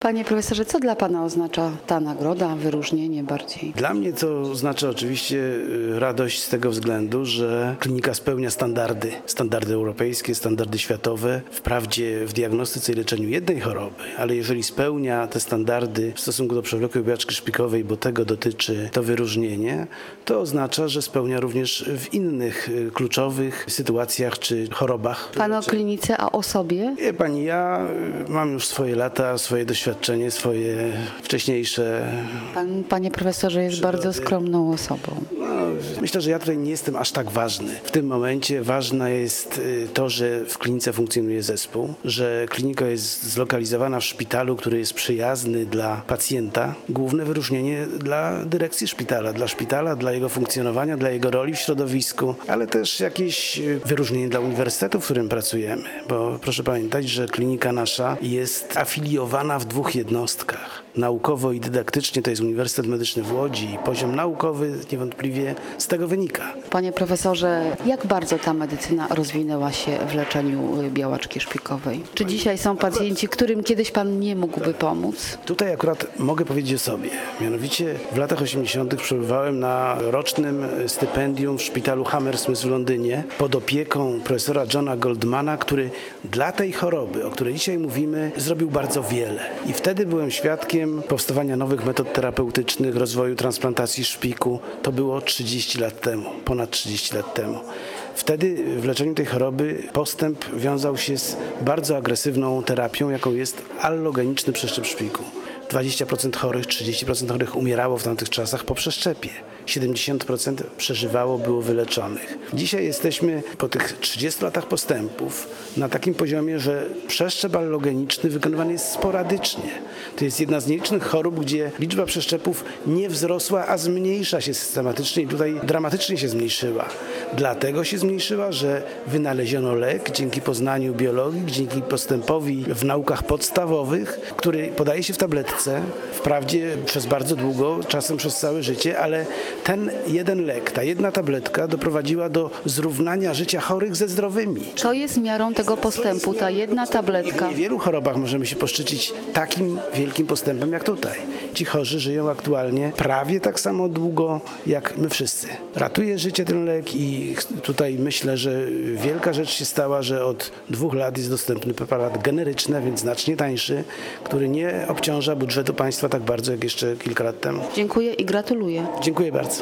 Panie profesorze, co dla pana oznacza ta nagroda, wyróżnienie bardziej? Dla mnie to oznacza oczywiście radość z tego względu, że klinika spełnia standardy europejskie, standardy światowe. Wprawdzie w diagnostyce i leczeniu jednej choroby, ale jeżeli spełnia te standardy w stosunku do przewlekłej białaczki szpikowej, bo tego dotyczy to wyróżnienie, to oznacza, że spełnia również w innych kluczowych sytuacjach czy chorobach. Pan o klinice, a o sobie? Wie pani, ja mam już swoje lata, swoje doświadczenie, swoje wcześniejsze. Pan, panie profesorze, jest bardzo skromną osobą. Myślę, że ja tutaj nie jestem aż tak ważny. W tym momencie ważne jest to, że w klinice funkcjonuje zespół, że klinika jest zlokalizowana w szpitalu, który jest przyjazny dla pacjenta. Główne wyróżnienie dla dyrekcji szpitala, dla jego funkcjonowania, dla jego roli w środowisku, ale też jakieś wyróżnienie dla uniwersytetu, w którym pracujemy. Bo proszę pamiętać, że klinika nasza jest afiliowana w dwóch jednostkach. Naukowo i dydaktycznie to jest Uniwersytet Medyczny w Łodzi i poziom naukowy niewątpliwie z tego wynika. Panie profesorze, jak bardzo ta medycyna rozwinęła się w leczeniu białaczki szpikowej? Czy dzisiaj są pacjenci, którym kiedyś pan nie mógłby pomóc? Tutaj akurat mogę powiedzieć o sobie. Mianowicie w latach 80. przebywałem na rocznym stypendium w szpitalu Hammersmith w Londynie pod opieką profesora Johna Goldmana, który dla tej choroby, o której dzisiaj mówimy, zrobił bardzo wiele. I wtedy byłem świadkiem powstawania nowych metod terapeutycznych, rozwoju transplantacji szpiku. To było 30 lat temu, ponad 30 lat temu. Wtedy w leczeniu tej choroby postęp wiązał się z bardzo agresywną terapią, jaką jest allogeniczny przeszczep szpiku. 20% chorych, 30% chorych umierało w tamtych czasach po przeszczepie. 70% przeżywało, było wyleczonych. Dzisiaj jesteśmy po tych 30 latach postępów na takim poziomie, że przeszczep allogeniczny wykonywany jest sporadycznie. To jest jedna z nielicznych chorób, gdzie liczba przeszczepów nie wzrosła, a zmniejsza się systematycznie i tutaj dramatycznie się zmniejszyła. Dlatego się zmniejszyła, że wynaleziono lek dzięki poznaniu biologii, dzięki postępowi w naukach podstawowych, który podaje się w tabletce, wprawdzie przez bardzo długo, czasem przez całe życie, ale ten jeden lek, ta jedna tabletka doprowadziła do zrównania życia chorych ze zdrowymi. Co jest miarą tego postępu, ta jedna tabletka? W niewielu chorobach możemy się poszczycić takim wielkim postępem jak tutaj. Ci chorzy żyją aktualnie prawie tak samo długo jak my wszyscy. Ratuje życie ten lek i tutaj myślę, że wielka rzecz się stała, że od 2 lat jest dostępny preparat generyczny, a więc znacznie tańszy, który nie obciąża budżetu państwa tak bardzo jak jeszcze kilka lat temu. Dziękuję i gratuluję. Dziękuję bardzo.